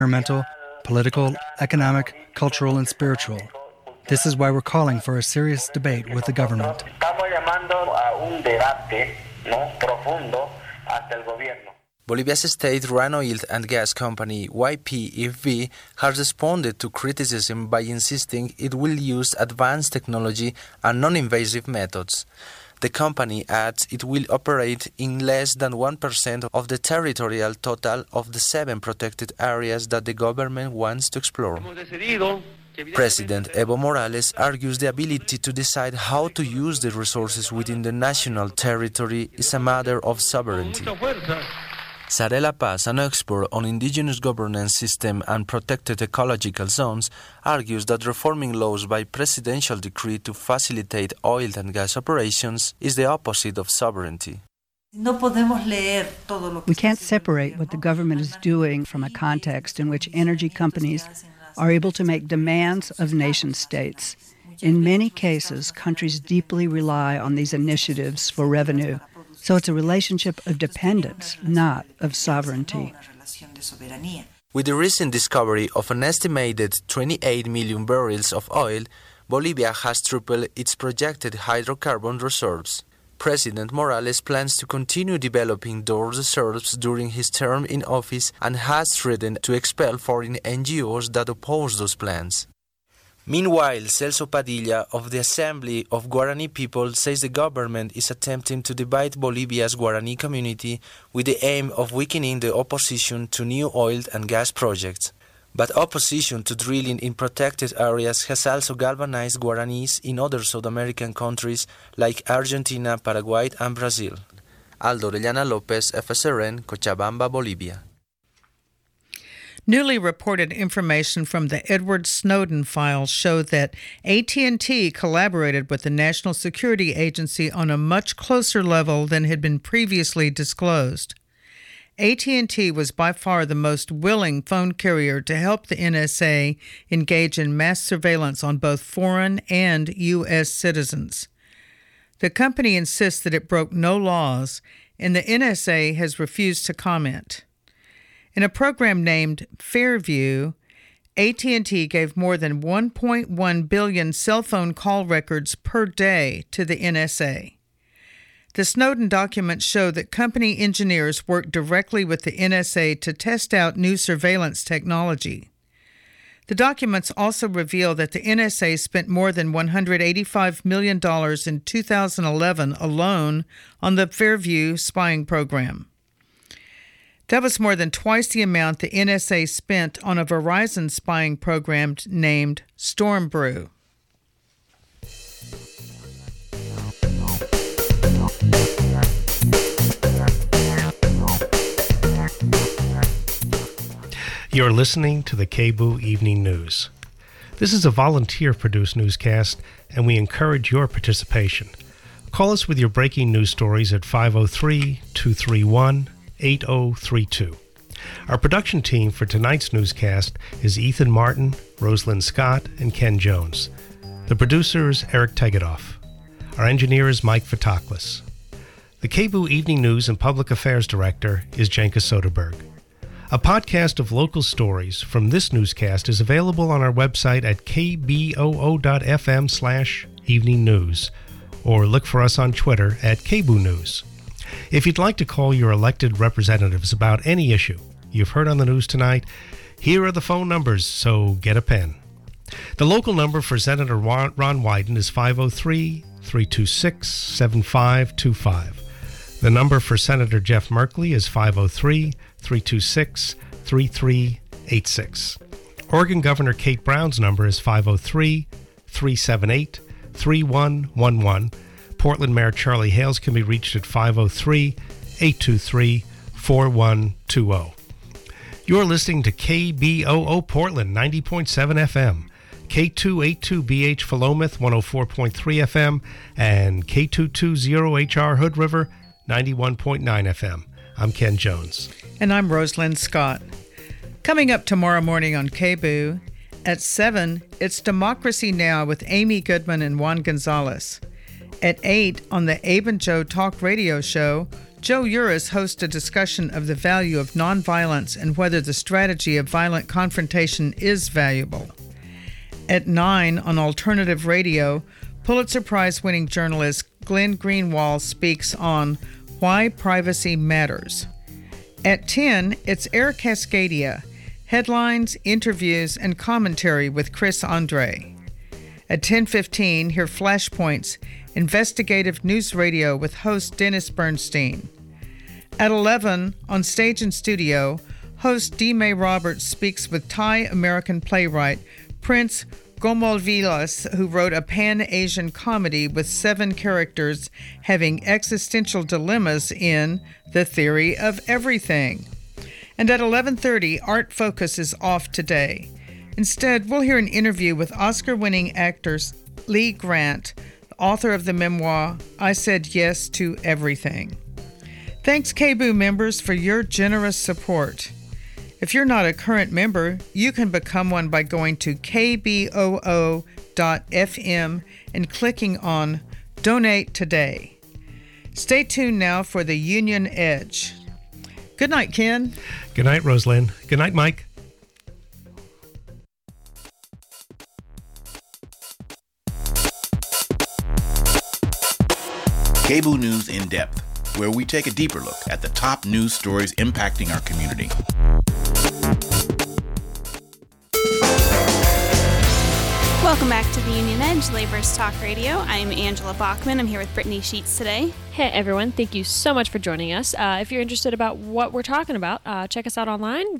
environmental, political, economic, cultural, and spiritual. This is why we're calling for a serious debate with the government. Bolivia's state-run oil and gas company YPFB has responded to criticism by insisting it will use advanced technology and non-invasive methods. The company adds it will operate in less than 1% of the territorial total of the 7 protected areas that the government wants to explore. President Evo Morales argues the ability to decide how to use the resources within the national territory is a matter of sovereignty. Sarela Paz, an expert on indigenous governance system and protected ecological zones, argues that reforming laws by presidential decree to facilitate oil and gas operations is the opposite of sovereignty. We can't separate what the government is doing from a context in which energy companies are able to make demands of nation states. In many cases, countries deeply rely on these initiatives for revenue. So it's a relationship of dependence, not of sovereignty. With the recent discovery of an estimated 28 million barrels of oil, Bolivia has tripled its projected hydrocarbon reserves. President Morales plans to continue developing those reserves during his term in office and has threatened to expel foreign NGOs that oppose those plans. Meanwhile, Celso Padilla of the Assembly of Guarani People says the government is attempting to divide Bolivia's Guarani community with the aim of weakening the opposition to new oil and gas projects. But opposition to drilling in protected areas has also galvanized Guaranis in other South American countries like Argentina, Paraguay, and Brazil. Aldo Orellana Lopez, FSRN, Cochabamba, Bolivia. Newly reported information from the Edward Snowden files show that AT&T collaborated with the National Security Agency on a much closer level than had been previously disclosed. AT&T was by far the most willing phone carrier to help the NSA engage in mass surveillance on both foreign and U.S. citizens. The company insists that it broke no laws, and the NSA has refused to comment. In a program named Fairview, AT&T gave more than 1.1 billion cell phone call records per day to the NSA. The Snowden documents show that company engineers worked directly with the NSA to test out new surveillance technology. The documents also reveal that the NSA spent more than $185 million in 2011 alone on the Fairview spying program. That was more than twice the amount the NSA spent on a Verizon spying program named Stormbrew. You're listening to the KBOO Evening News. This is a volunteer-produced newscast, and we encourage your participation. Call us with your breaking news stories at 503-231-8032. Our production team for tonight's newscast is Ethan Martin, Rosalind Scott, and Ken Jones. The producer is Eric Tegedoff. Our engineer is Mike Fatoklis. The KBOO Evening News and Public Affairs Director is Jenka Soderberg. A podcast of local stories from this newscast is available on our website at kboo.fm/evening news, or look for us on Twitter at KBOO News. If you'd like to call your elected representatives about any issue you've heard on the news tonight, here are the phone numbers, so get a pen. The local number for Senator Ron Wyden is 503-326-7525. The number for Senator Jeff Merkley is 503-326-3386. Oregon Governor Kate Brown's number is 503-378-3111. Portland Mayor Charlie Hales can be reached at 503-823-4120. You're listening to KBOO Portland 90.7 FM, K282BH Philomath 104.3 FM, and K220HR Hood River 91.9 FM. I'm Ken Jones. And I'm Rosalind Scott. Coming up tomorrow morning on KBOO, at 7, it's Democracy Now! With Amy Goodman and Juan Gonzalez. At 8 on the Abe and Joe Talk Radio Show, Joe Uris hosts a discussion of the value of nonviolence and whether the strategy of violent confrontation is valuable. At 9 on Alternative Radio, Pulitzer Prize-winning journalist Glenn Greenwald speaks on Why Privacy Matters. At 10, it's Air Cascadia, headlines, interviews, and commentary with Chris Andre. At 10:15, hear Flashpoints, investigative news radio with host Dennis Bernstein. At 11, on Stage and Studio, host D. May Roberts speaks with Thai-American playwright Prince Gomolvilas, who wrote a Pan-Asian comedy with 7 characters having existential dilemmas in The Theory of Everything. And at 11:30, Art Focus is off today. Instead, we'll hear an interview with Oscar-winning actor Lee Grant, the author of the memoir, I Said Yes to Everything. Thanks, KBOO members, for your generous support. If you're not a current member, you can become one by going to kboo.fm and clicking on Donate Today. Stay tuned now for the Union Edge. Good night, Ken. Good night, Rosalind. Good night, Mike. KBOO News in Depth, where we take a deeper look at the top news stories impacting our community. Welcome back to the Union Edge, Labor's Talk Radio. I'm Angela Bachman. I'm here with Brittany Sheets today. Hey everyone, thank you so much for joining us. If you're interested about what we're talking about, check us out online,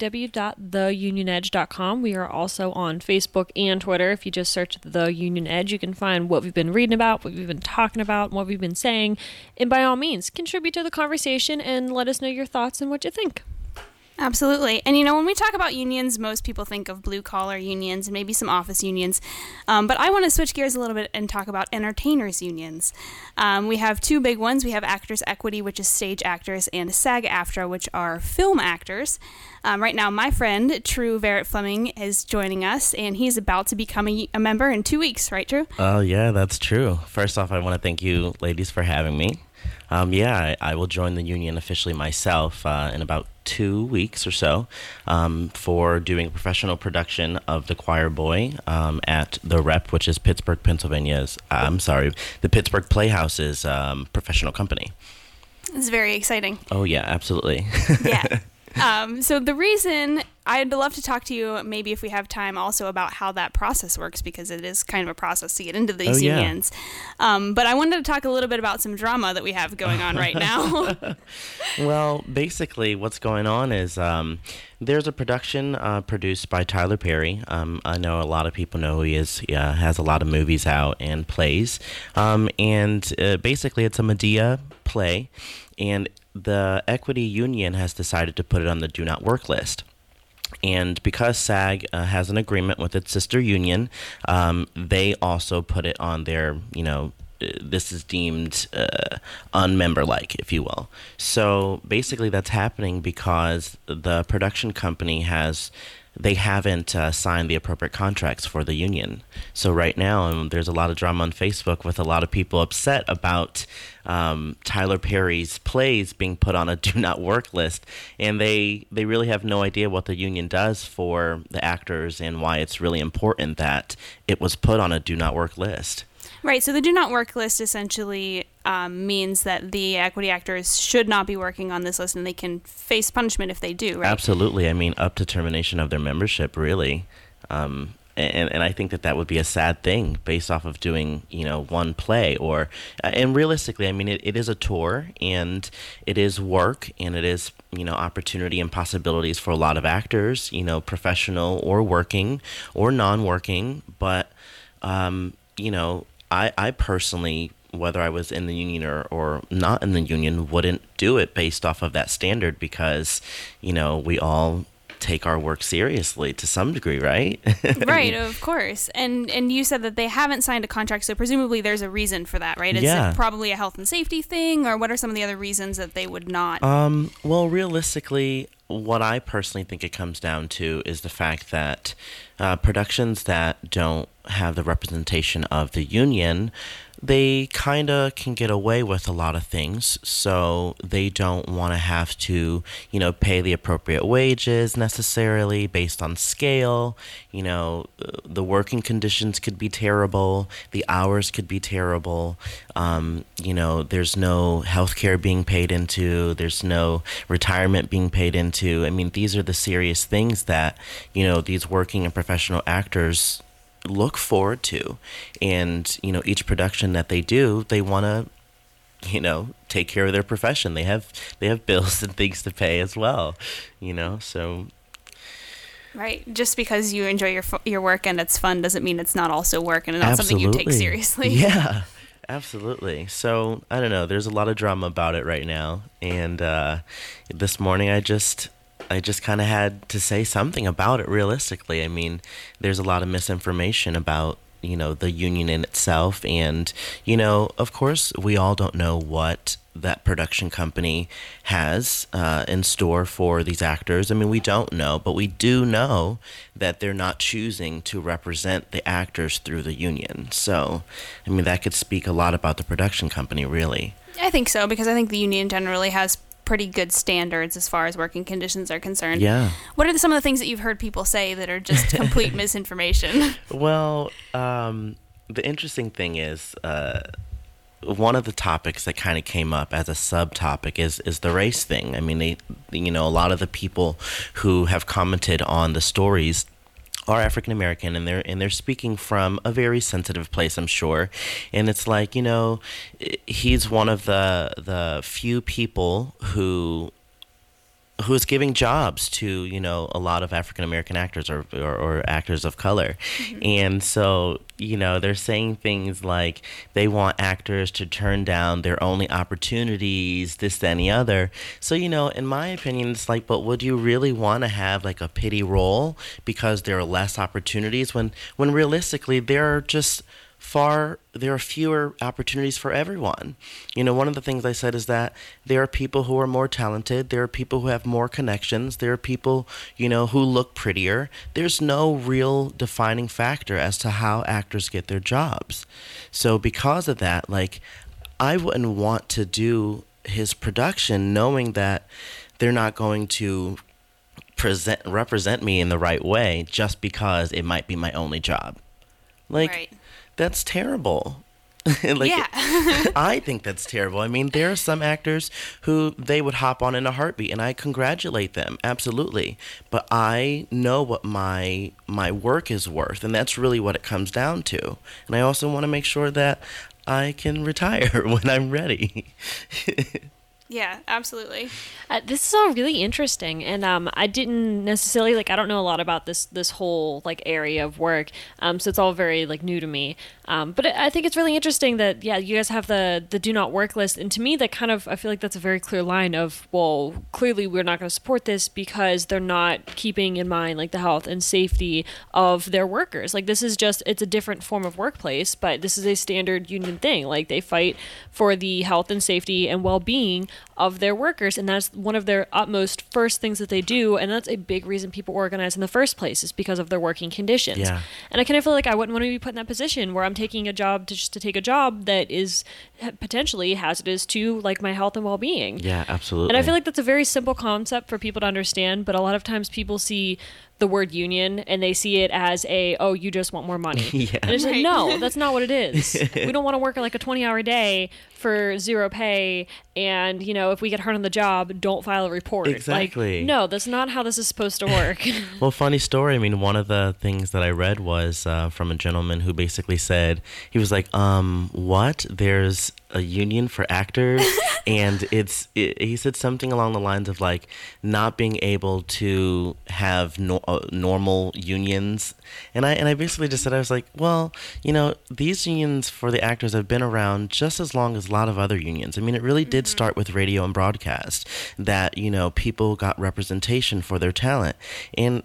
www.theunionedge.com. We are also on Facebook and Twitter. If you just search The Union Edge, you can find what we've been reading about, what we've been talking about, what we've been saying. And by all means, contribute to the conversation and let us know your thoughts and what you think. Absolutely. And, when we talk about unions, most people think of blue-collar unions and maybe some office unions. But I want to switch gears a little bit and talk about entertainers' unions. We have 2 big ones. We have Actors Equity, which is stage actors, and SAG-AFTRA, which are film actors. Right now, my friend, True Verrett Fleming, is joining us, and he's about to become a member in 2 weeks. Right, True? Oh, yeah, that's true. First off, I want to thank you, ladies, for having me. I will join the union officially myself in about 2 weeks or so for doing a professional production of The Choir Boy at The Rep, which is Pittsburgh, Pennsylvania's, the Pittsburgh Playhouse's professional company. It's very exciting. Oh, yeah, absolutely. Yeah. So the reason I'd love to talk to you, maybe if we have time, also about how that process works, because it is kind of a process to get into these unions. But I wanted to talk a little bit about some drama that we have going on right now. Well, basically what's going on is there's a production produced by Tyler Perry. I know a lot of people know who he is. He has a lot of movies out and plays. Basically it's a Medea play, and the Equity Union has decided to put it on the Do Not Work list. And because SAG has an agreement with its sister union, they also put it on their, this is deemed unmember-like, if you will. So basically that's happening because the production company they haven't signed the appropriate contracts for the union. So right now, there's a lot of drama on Facebook with a lot of people upset about Tyler Perry's plays being put on a Do Not Work list. And they really have no idea what the union does for the actors and why it's really important that it was put on a Do Not Work list. Right, so the Do Not Work list essentially means that the equity actors should not be working on this list, and they can face punishment if they do, right? Absolutely. I mean, up to termination of their membership, really. And I think that would be a sad thing based off of doing, one play and realistically, I mean, it is a tour and it is work and it is, opportunity and possibilities for a lot of actors, professional or working or non-working. But, I personally, whether I was in the union or not in the union, wouldn't do it based off of that standard because, we all take our work seriously to some degree, right? Right, of course. And you said that they haven't signed a contract, so presumably there's a reason for that, right? Is it probably a health and safety thing, or what are some of the other reasons that they would not? Well, realistically, what I personally think it comes down to is the fact that productions that don't have the representation of the union they kind of can get away with a lot of things, so they don't want to have to, pay the appropriate wages necessarily based on scale. The working conditions could be terrible, the hours could be terrible. There's no health care being paid into, there's no retirement being paid into. I mean, these are the serious things that, these working and professional actors look forward to. And each production that they do, they want to take care of their profession. They have bills and things to pay as well, so right. Just because you enjoy your work and it's fun doesn't mean it's not also work and not something you take seriously. Yeah, absolutely. So I don't know, there's a lot of drama about it right now, and this morning I just kind of had to say something about it realistically. I mean, there's a lot of misinformation about, the union in itself. And, of course, we all don't know what that production company has in store for these actors. I mean, we don't know, but we do know that they're not choosing to represent the actors through the union. So, I mean, that could speak a lot about the production company, really. I think so, because I think the union generally has pretty good standards as far as working conditions are concerned. Yeah. What are some of the things that you've heard people say that are just complete misinformation? Well, the interesting thing is, one of the topics that kind of came up as a subtopic is the race thing. I mean, a lot of the people who have commented on the stories are African American, and they're speaking from a very sensitive place, I'm sure. And it's like, he's one of the few people who is giving jobs to, a lot of African American actors or actors of color. Mm-hmm. And so, they're saying things like they want actors to turn down their only opportunities, this, that, and the other. So, in my opinion, it's like, but would you really want to have like a pity role because there are less opportunities when realistically there are fewer opportunities for everyone. One of the things I said is that there are people who are more talented. There are people who have more connections. There are people, who look prettier. There's no real defining factor as to how actors get their jobs. So because of that, like, I wouldn't want to do his production knowing that they're not going to represent me in the right way just because it might be my only job. Like, right. That's terrible. Yeah. I think that's terrible. I mean, there are some actors who they would hop on in a heartbeat, and I congratulate them, absolutely. But I know what my work is worth, and that's really what it comes down to. And I also want to make sure that I can retire when I'm ready. Yeah, absolutely. This is all really interesting, and I didn't necessarily I don't know a lot about this whole area of work, so it's all very new to me. But I think it's really interesting that you guys have the do not work list, and to me that kind of, I feel like that's a very clear line of, well, clearly we're not going to support this because they're not keeping in mind the health and safety of their workers. This is just, it's a different form of workplace, but this is a standard union thing. They fight for the health and safety and well-being of their workers, and that's one of their utmost first things that they do, and that's a big reason people organize in the first place, is because of their working conditions. Yeah. And I kind of feel like I wouldn't want to be put in that position where I'm taking a job to take a job that is potentially hazardous to my health and well-being. Yeah, absolutely. And I feel like that's a very simple concept for people to understand, but a lot of times people see the word union and they see it as you just want more money. Yeah. And it's like, no, that's not what it is. We don't want to work a 20-hour day for zero pay, and if we get hurt on the job, don't file a report. Exactly. No, that's not how this is supposed to work. Well, funny story. I mean, one of the things that I read was from a gentleman who basically said, he was like, what? There's a union for actors, and he said something along the lines of not being able to have normal unions, and I basically just said, I was like, well, these unions for the actors have been around just as long as a lot of other unions. I mean, it really did start with radio and broadcast, that people got representation for their talent, and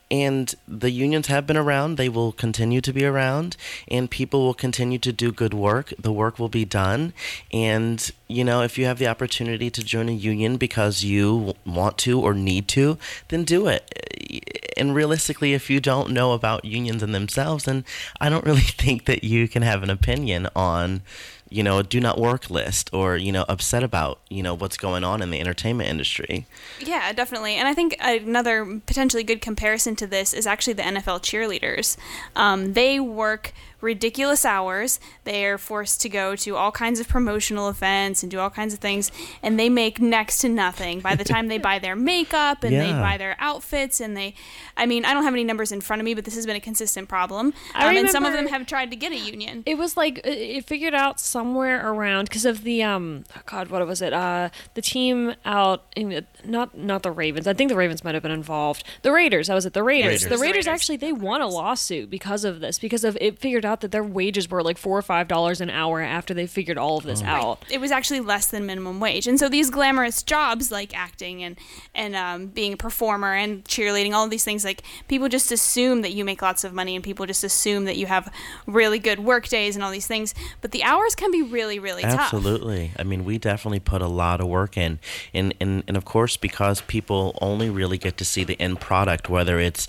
And the unions have been around. They will continue to be around, and people will continue to do good work. The work will be done. And, if you have the opportunity to join a union because you want to or need to, then do it. And realistically, if you don't know about unions in themselves, then I don't really think that you can have an opinion on a do not work list or, upset about, what's going on in the entertainment industry. Yeah, definitely. And I think another potentially good comparison to this is actually the NFL cheerleaders. They work ridiculous hours. They are forced to go to all kinds of promotional events and do all kinds of things, and they make next to nothing by the time they buy their makeup and they buy their outfits. And I don't have any numbers in front of me, but this has been a consistent problem. And some of them have tried to get a union. It was like it figured out somewhere around because of the what was it? The team out in not the Ravens. I think the Ravens might have been involved. The Raiders. That was it. The Raiders. The Raiders actually they won a lawsuit because of this, because of it figured out that their wages were like $4 or $5 an hour after they figured all of this out. It was actually less than minimum wage. And so these glamorous jobs like acting and being a performer and cheerleading, all of these things, like people just assume that you make lots of money and people just assume that you have really good work days and all these things. But the hours can be really, really tough. Absolutely. We definitely put a lot of work in. And of course, because people only really get to see the end product, whether it's,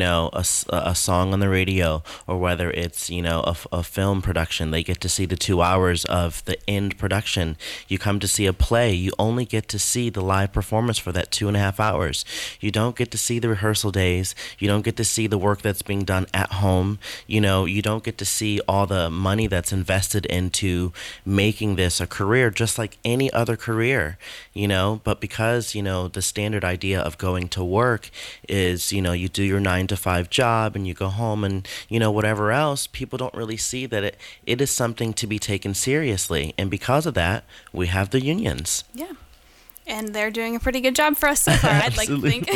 a song on the radio or whether it's, a film production, they get to see the 2 hours of the end production. You come to see a play, you only get to see the live performance for that 2.5 hours. You don't get to see the rehearsal days. You don't get to see the work that's being done at home. You don't get to see all the money that's invested into making this a career, just like any other career, but because, the standard idea of going to work is, you do your 9-to-5 job and you go home and, whatever else, people don't really see that it is something to be taken seriously. And because of that, we have the unions. Yeah. And they're doing a pretty good job for us so far, I'd like to think.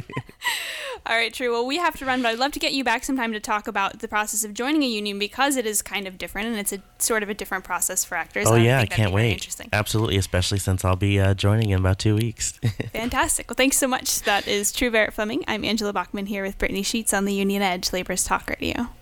All right, True. Well, we have to run, but I'd love to get you back sometime to talk about the process of joining a union, because it is kind of different and it's a sort of a different process for actors. Oh, yeah, I can't wait. Absolutely, especially since I'll be joining in about 2 weeks. Fantastic. Well, thanks so much. That is True Barrett Fleming. I'm Angela Bachman here with Brittany Sheets on the Union Edge, Labor's Talk Radio.